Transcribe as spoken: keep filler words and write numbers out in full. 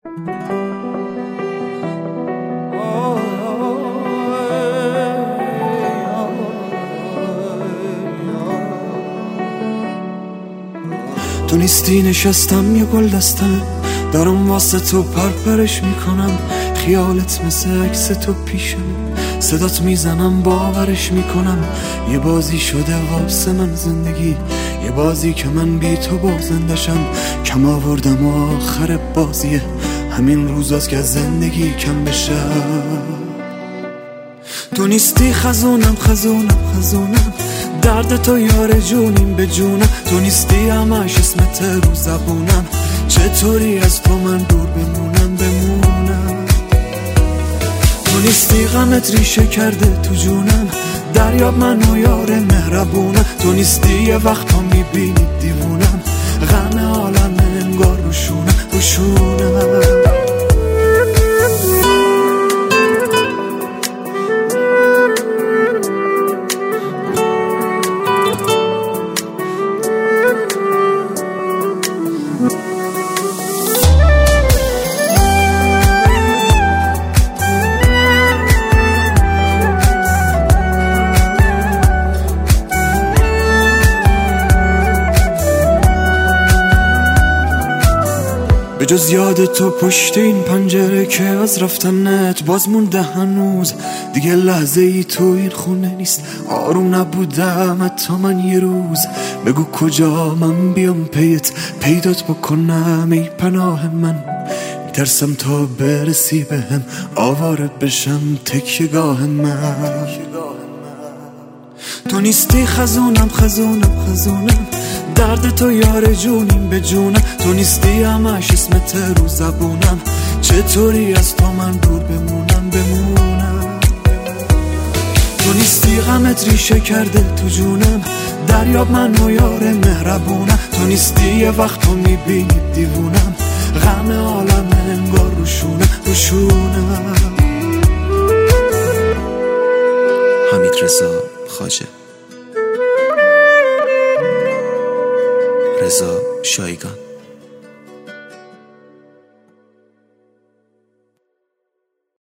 تو نیستی نشستم یه گل دستم، دارم واسه تو پرپرش میکنم. خیالت مثل عکس تو پیشم، صدات میزنم باورش میکنم. یه بازی شده واسه من زندگی، یه بازی که من بی تو بازندشم. کم آوردم و آخر بازیه، همین روزاست که زندگی کم بشه. تو نیستی خزونم خزونم خزونم، درد تو یار جونیم به جونم. تو نیستی همش اسمت رو زبونم، چطوری از تو من دور بمونم بمونم. تو نیستی غمت ریشه کرده تو جونم، دریاب من و یار مهربونم. تو نیستی یه وقتا میبینی دیوونم، غم عالم انگار روشونم روشونم. به جز یاد تو پشت این پنجره که از رفتنت باز مونده هنوز. دیگه لحظه ای تو این خونه نیست، آروم نبودم حتی من یه روز. بگو کجا من بیام پیت، پیدات بکنم ای پناه من. میترسم تا برسی بهم، آواره بشم تکیه‌گاه من. تو نیستی خزونم خزونم خزونم، درد تو یار جونیم به جونم. تو نیستی همش اسمت رو زبونم، چطوری از تو من دور بمونم بمونم. تو نیستی غمت ریشه کرده تو جونم، دریاب من و یار مهربونم. تو نیستی یه وقت تو میبینی دیوونم، غم عالم انگار روشونم روشونم. حمیدرضا خواجه، رضا شایگان.